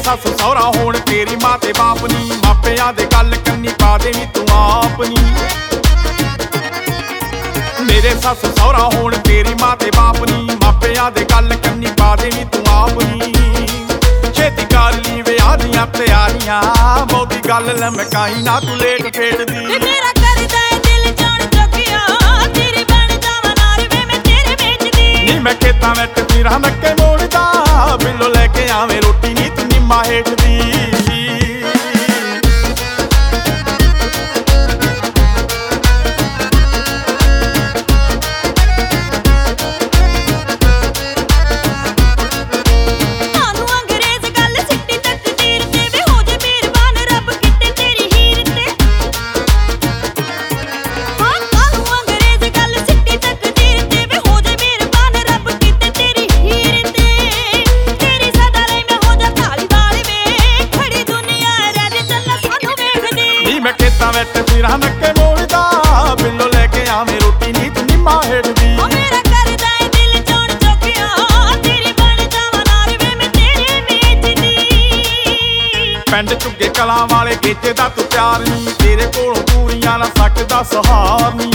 सस सौरा होण तेरी मां ते बाप नी, मापियां दे गल कन्नी पा देवी तू आप नी। मेरे सस सौरा होण तेरी मां ते बाप नी, मापियां दे गल कन्नी पा देवी तू आप नी। छेती कर ली विआह दियां तैयारियां, बहुती गल लमकाई ना तू लेट फेट दी। मेरा करदा है दिल जान चुकिया, तेरी बन जावां नार वे मैं तेरे बेचदी। नी मैं खेतां विच फिरां नक्के मोड़दा, बिल्लो लैके आवें रोटी नी तू निम्मा हेठ दी। मैं खेतां विच फिरां नक्के मोड़दा, बिल्लो लैके आवें रोटी नी तू निम्मा हेठ दी। मेरा करदा है दिल जान चुकिया, तेरी बन जावां नार वे मैं तेरे बेचदी। पिंड झुग्गे कलां वाले गेजे दा तू प्यार नी, तेरे कोलों पूरियां ना सकदा सहार नी।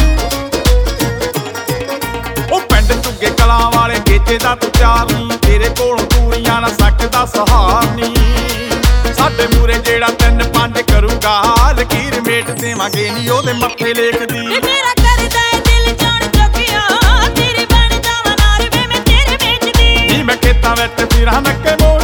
ओ पिंड झुग्गे कलां वाले गेजे दा तू प्यार नी, तेरे कोलों पूरियां ना सकदा सहार नी। साडे मूरे जेड़ा 3-5 करूगा, लकीर मेट देवांगे नी ओदे मत्थे लेखदी। मेरा करदा है दिल जान चुकिया, तेरी बन जावां नार वे मैं तेरे बेचदी। नी मैं खेतां विच फिरां नक्के मोड़